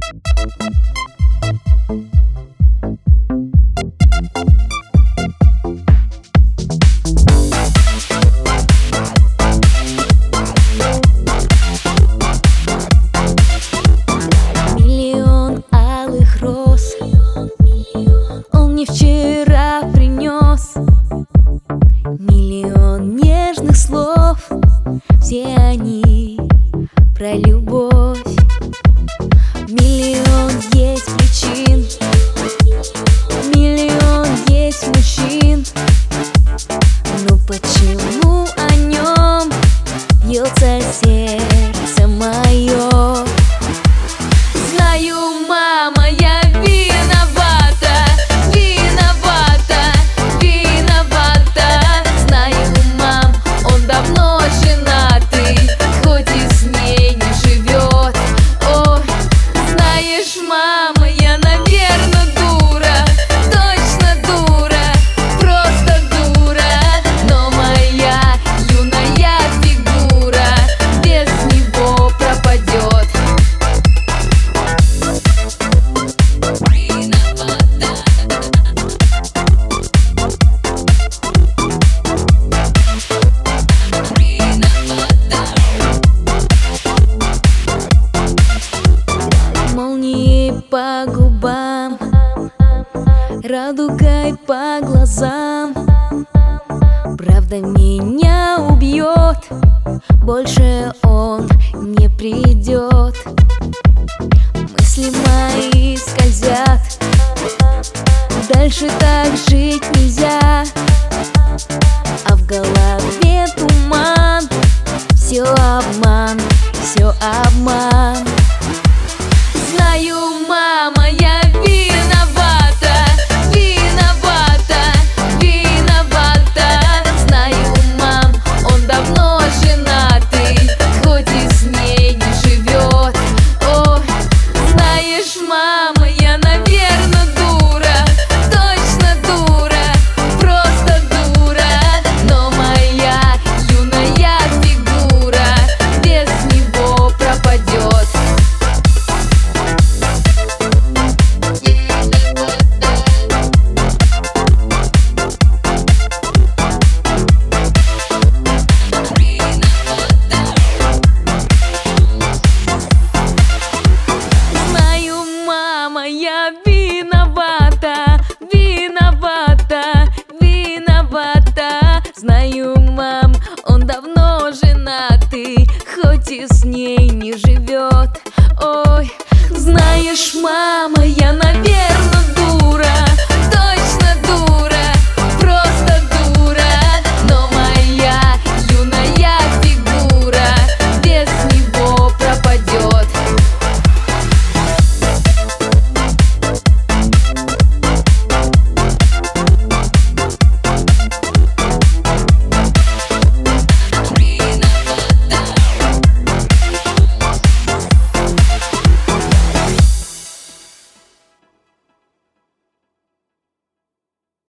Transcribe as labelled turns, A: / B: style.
A: Миллион алых роз он мне вчера принес. Миллион нежных слов, все они про любовь. Миллион есть причин, миллион есть мужчин. Но почему о нем бьется сердце мое? Знаю, мама, я виновата, виновата, виновата. Знаю, мам, он давно женатый, хоть и с ней не живет. Ой, знаешь, мама, я, наверно, дура, точно дура, просто дура. Но моя юная фигура без него пропадет. Молнией по губам, радугой по глазам. Правда меня убьет, больше он не придет. Мысли мои скользят, дальше так жить нельзя. А в голове туман, все обман, все обман. Знаю, мама, я виновата, виновата, виновата. Знаю, мам, он давно женатый, хоть и с ней не живет. Ой, знаешь, мама, я, наверно, дура, точно дура, просто дура. Но моя юная фигура без него пропадет. Знаю, мама, я виновата, виновата, виновата. Знаю, мам, он давно женатый, хоть и с ней не живет. Ой, знаешь, мама, я